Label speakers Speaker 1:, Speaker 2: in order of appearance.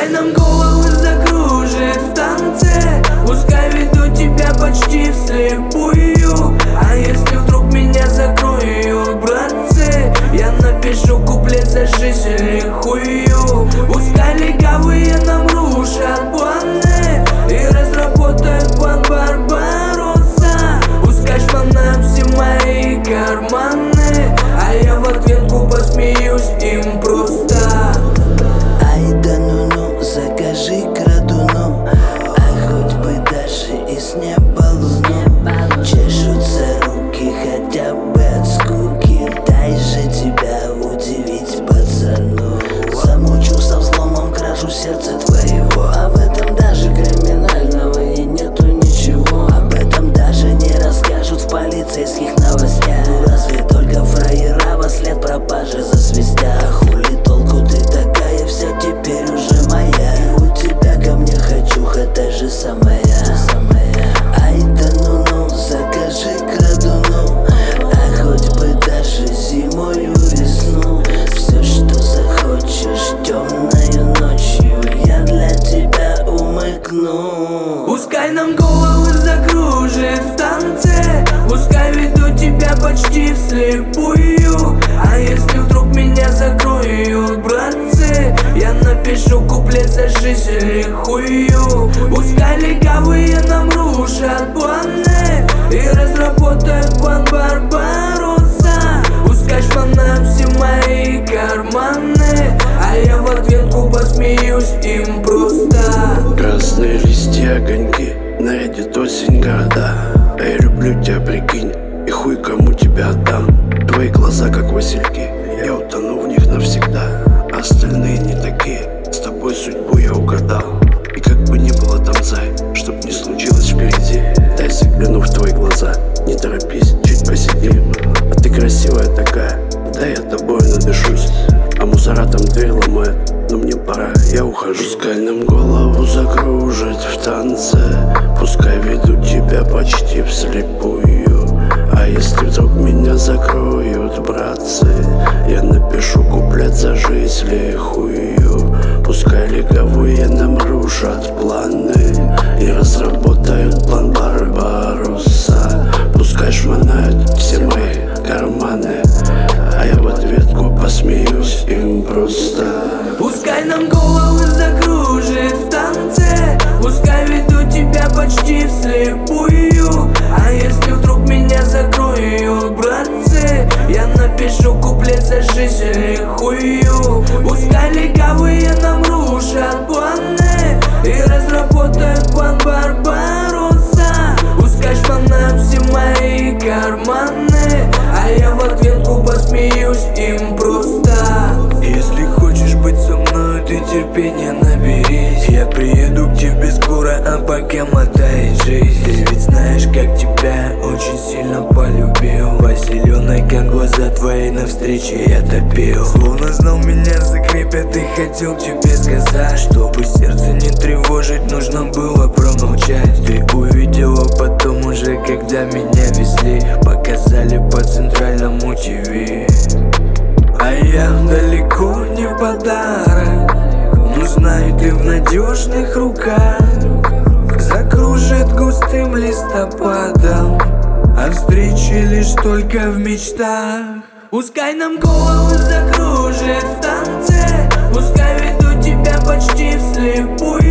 Speaker 1: Пускай нам головы закружит в танце, пускай веду тебя почти вслепую. А если вдруг меня закроют, братцы, я напишу куплет за жизнь или хую. Пускай легавые нам рушат планы и разработают план Барбаросса. Пускай шпанают все мои карманы, а я в ответку посмеюсь им просто.
Speaker 2: Ай да ну-ну, закажи крадуну, а хоть бы даже из неба луну. Чешутся руки хотя бы от скуки, дай же тебя удивить, пацану. Замучу со взломом, крашу сердце твоего, а в этом даже криминального и нету ничего. Об этом даже не расскажут в полицейских новостях. Разве только фраера во след пропажи засвистят. Хули толку, ты такая вся теперь уже моя, и у тебя ко мне хочуха та же самая. Ай да ну-ну, закажи крадуну, а хоть бы даже зимою весну. Все, что захочешь темною ночью, я для тебя умыкну.
Speaker 1: Пускай нам головы закружит в танце, пускай веду тебя почти вслепую. А если вдруг меня закроют, братцы, я напишу куплет за жизнь или хую. Пускай легавые нам рушат планы и разработают план Барбаросса. Пускай шпанают все мои карманы, а я в ответку посмеюсь им просто.
Speaker 3: Красные листья, огоньки, нарядит осень города. А я люблю тебя, прикинь, и хуй кому тебя отдам. Твои глаза как васильки, я утону в них навсегда. А остальные не такие, с тобой судьбу я угадал. И как бы ни было там, зай, чтоб не случилось впереди, дай загляну в твои глаза, не торопись, чуть посидим. А ты красивая такая, дай я тобой надышусь. А мусора там дверь ломают, но мне пора, я ухожу. Пускай нам голову закружит в танце, пускай веду тебя почти вслепую. А если вдруг меня закроют, братцы, я напишу куплет за жизнь или хую. Пускай легавые нам рушат планы и разработают план Барбаросса. Пускай шмонают все мои карманы, а я в ответку посмеюсь им просто.
Speaker 1: Пускай нам головы закружит в танце, пускай веду тебя почти вслепую. А если вдруг меня закроют, братцы, я напишу куплет за жизнь или хую. Пускай легавые нам рушат планы и разработают план Барбаросса. Пускай шпанают все мои карманы, а я в ответку посмеюсь им просто. Если хочешь быть со мной, ты терпения наберись. Я приеду к тебе скоро, а пока мотай жизнь. Ты ведь знаешь, как тебя очень сильно полюбил. По зеленой, как глаза твои, навстрече я топил. Словно знал, меня закрепят и хотел тебе сказать, чтобы сердце не тревожить, нужно было промолчать. Ты увидела потом уже, когда меня везли, показали по центральному ТВ. А я далеко не подарок, но знаю, ты в надежных руках. Закружит густым листопадом, а встречи лишь только в мечтах. Пускай нам головы закружит в танце, пускай веду тебя почти вслепую.